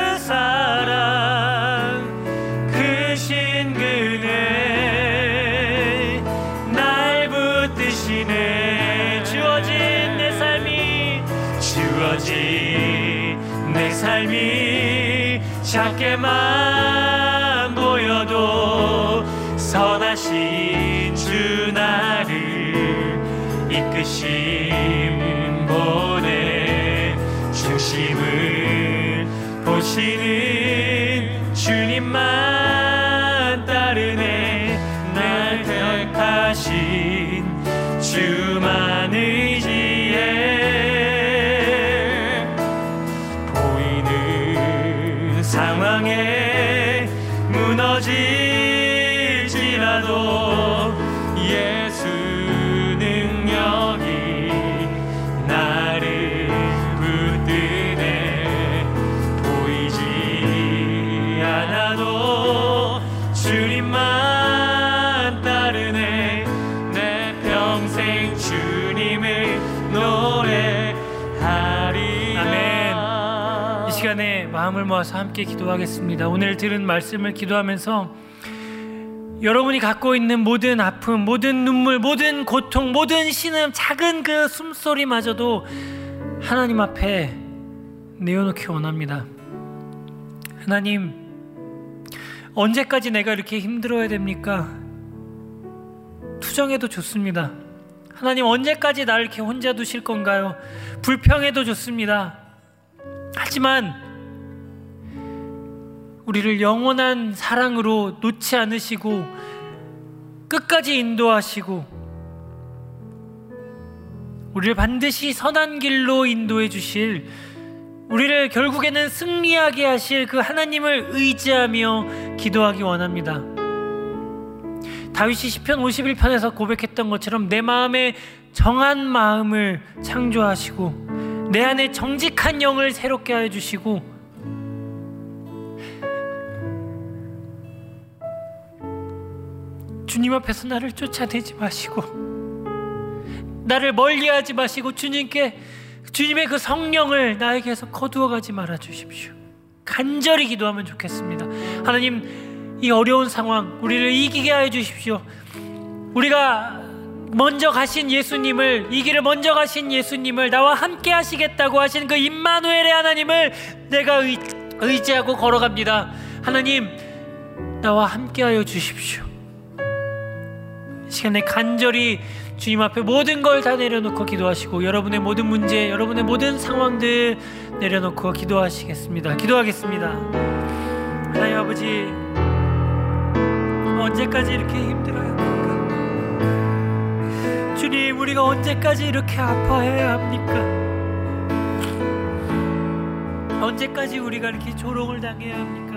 사랑 그 신 그네 날 붙드시네. 주어진 내 삶이 주어진 내 삶이 작게만 보여도 선하신 주 나를 이끄심 보내. 중심을 보시는 주님만 따르네. 날 택하신 주만 의지해. 보이는 상황에 무너질지라도 예수 능력이 나를 붙드네. 보이지 않아도 주님만 따르네. 내 평생 주님을 노래하리라. 아멘. 이 시간에 마음을 모아서 함께 기도하겠습니다. 오늘 들은 말씀을 기도하면서 여러분이 갖고 있는 모든 아픔, 모든 눈물, 모든 고통, 모든 신음, 작은 그 숨소리마저도 하나님 앞에 내어놓기 원합니다. 하나님, 언제까지 내가 이렇게 힘들어야 됩니까? 투정해도 좋습니다. 하나님, 언제까지 나를 이렇게 혼자 두실 건가요? 불평해도 좋습니다. 하지만 우리를 영원한 사랑으로 놓지 않으시고 끝까지 인도하시고 우리를 반드시 선한 길로 인도해 주실, 우리를 결국에는 승리하게 하실 그 하나님을 의지하며 기도하기 원합니다. 다윗이 시편 오십일 편에서 고백했던 것처럼 내 마음에 정한 마음을 창조하시고 내 안에 정직한 영을 새롭게 하여 주시고 주님 앞에서 나를 쫓아내지 마시고 나를 멀리하지 마시고 주님께 주님의 그 성령을 나에게서 거두어가지 말아 주십시오. 간절히 기도하면 좋겠습니다. 하나님, 이 어려운 상황 우리를 이기게 하여 주십시오. 우리가 먼저 가신 예수님을, 이 길을 먼저 가신 예수님을, 나와 함께 하시겠다고 하신 그 임마누엘의 하나님을 내가 의, 의지하고 걸어갑니다. 하나님, 나와 함께 하여 주십시오. 시간에 간절히 주님 앞에 모든 걸 다 내려놓고 기도하시고 여러분의 모든 문제, 여러분의 모든 상황들 내려놓고 기도하시겠습니다. 기도하겠습니다. 하나님 아버지, 언제까지 이렇게 힘들어야 합니까? 주님, 우리가 언제까지 이렇게 아파해야 합니까? 언제까지 우리가 이렇게 조롱을 당해야 합니까?